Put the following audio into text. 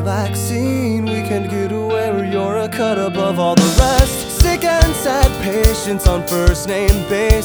vaccine. We can't get away where you're a cut above all the rest. Sick and sad patients on first name basis.